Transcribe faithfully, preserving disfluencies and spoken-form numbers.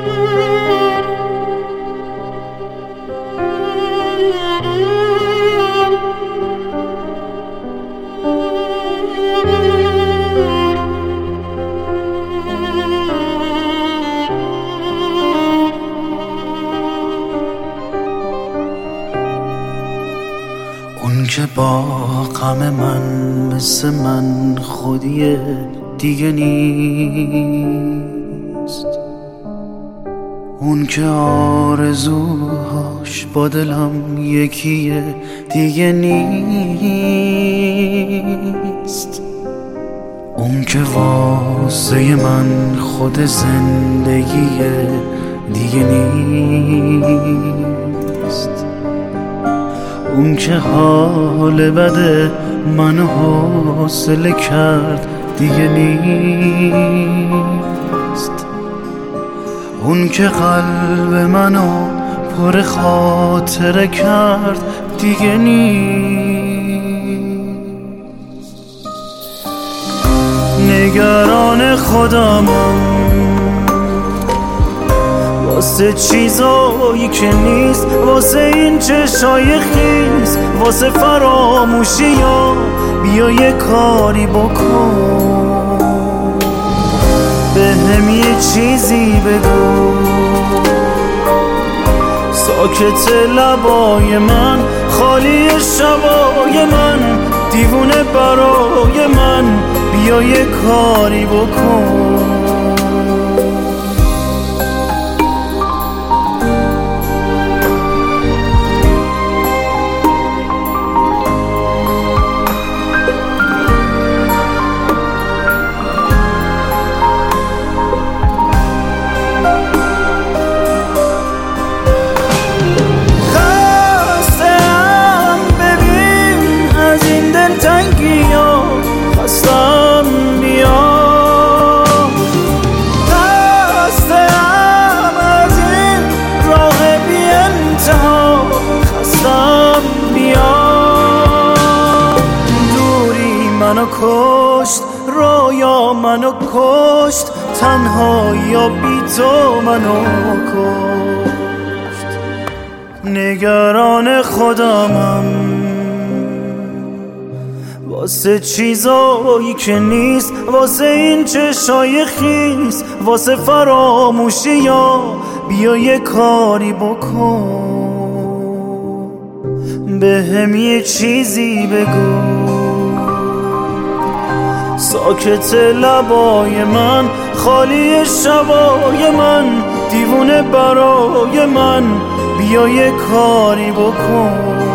اون که با غم من مثل من خودی دیگه نیست، اون که آرزوهاش با دلم یکیه دیگه نیست، اون که واسه من خود زندگیه دیگه نیست، اون که حال بده منو حوصله کرد دیگه نیست، اون که قلب منو پر خاطره کرد دیگه نیست. نگران خودمم واسه چیزایی که نیست، واسه این چشای خیس، واسه فراموشی ها بیا یه کاری بکن، به هم یه چیزی بگو. ساکت لبای من، خالی شبای من، دیوونه برای من، بیا یه کاری بکن. منو کشت، رویا منو کشت، تنهایی بی تو منو کشت. نگران خودمم واسه چیزایی که نیست، واسه این چشای خیس، واسه فراموشی ها بیا یه کاری بکن، به هم یه چیزی بگو. ساکت لبای من، خالی شبای من، دیوونه برای من، بیا یه کاری بکن.